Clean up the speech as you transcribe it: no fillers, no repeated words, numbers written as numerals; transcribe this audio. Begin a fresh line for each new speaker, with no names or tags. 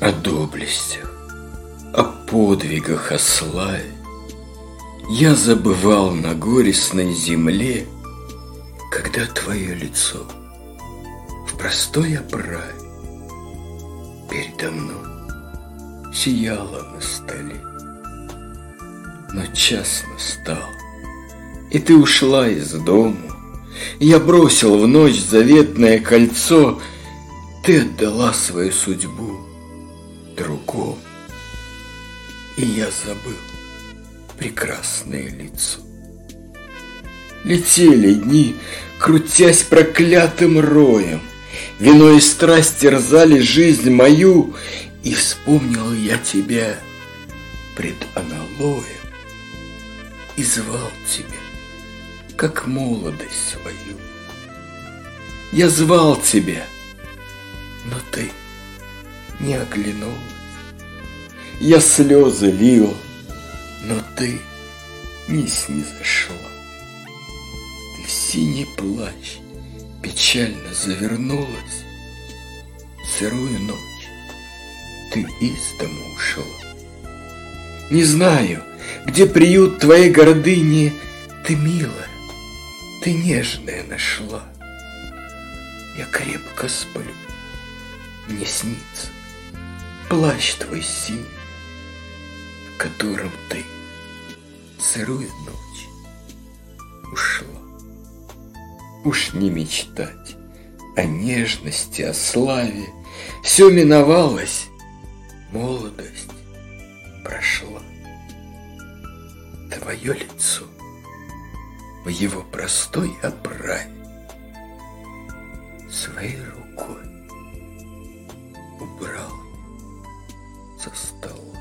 О доблестях, о подвигах, о славе я забывал на горестной земле, когда твое лицо в простой оправе передо мной сияло на столе. Но час настал, и ты ушла из дому. Я бросил в ночь заветное кольцо, ты отдала свою судьбу другому, и я забыл прекрасное лицо. Летели дни, крутясь проклятым роем, вино и страсть терзали жизнь мою, и вспомнил я тебя пред аналоем и звал тебя, как молодость свою. Я звал тебя, но ты не оглянулась. Я слезы лил, но ты не снизошла. Ты в синий плащ печально завернулась. Сырую ночь ты из дому ушла. Не знаю, где приют твоей гордыни. Ты милая, ты нежная нашла. Я крепко сплю, мне снится плащ твой синий, в котором ты сырую ночь ушла. Уж не мечтать о нежности, о славе, все миновалось, молодость прошла. Твое лицо в его простой оправе своей рукой убрал со стола.